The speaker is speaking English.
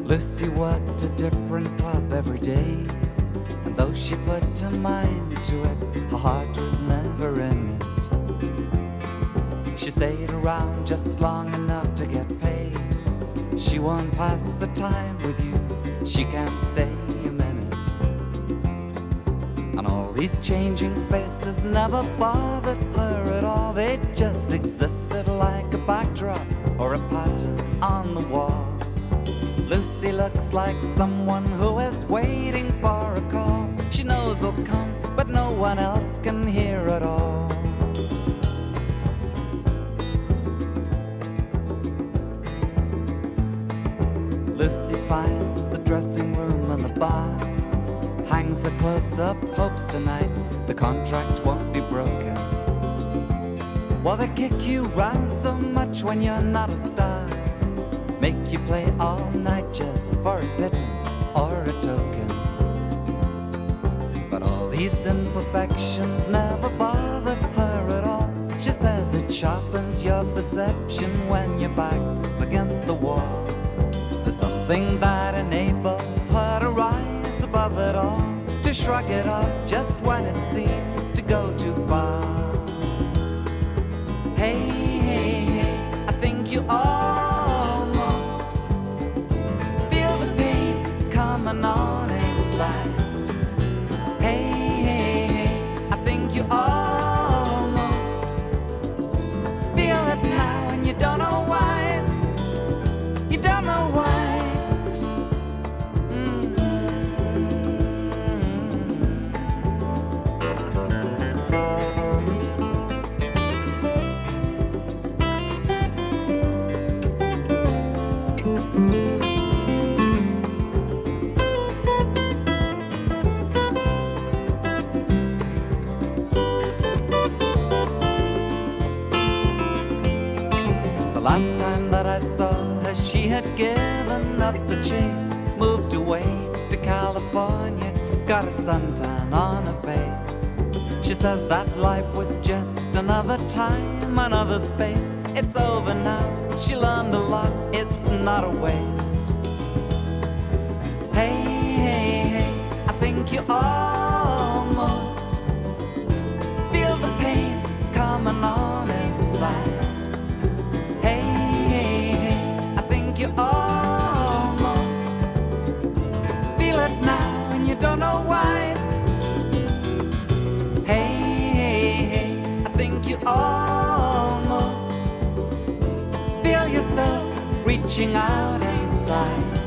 Lucy worked a different club every day, and though she put her mind to it, her heart was never in it. She stayed around just long enough to get paid. She won't pass the time with you, she can't stay a minute. And all these changing faces never bothered her at all. They just existed like a backdrop or a pattern on the wall. Lucy looks like someone who is waiting for a call. She knows he'll come, but no one else can hear it all. Lucy finds the dressing room and the bar, hangs her clothes up, hopes tonight the contract won't be broken. Well, they kick you round so much when you're not a star, make you play all night just for a pittance or a token. But all these imperfections never bothered her at all. She says it sharpens your perception when your back's against the wall. There's something that enables her to rise above it all, to shrug it off just when it seems to go too far. Hey, hey, hey, I think you almost feel the pain coming on inside. Hey, hey, hey, I think you almost feel it now, and you don't know why. You don't know why. The last time that I saw her, she had given up the chase, moved away to California, got a suntan on her face. She says that life was just another time, another space. It's over now, she learned a lot, it's not a waste. Hey, hey, hey, I think you almost feel the pain coming on inside. You almost feel it now, and you don't know why. Hey, hey, hey, I think you almost feel yourself reaching out inside.